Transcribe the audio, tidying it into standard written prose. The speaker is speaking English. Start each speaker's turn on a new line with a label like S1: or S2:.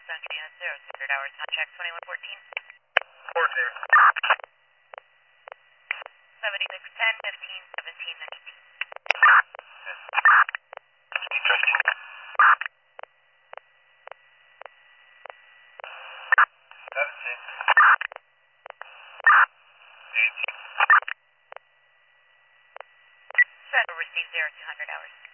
S1: Central Unit 0, standard hours, contract 2114.
S2: 40.
S1: 7610, 15, 17, 19.
S2: Interesting. 17. 18.
S1: Central receive 0200 hours.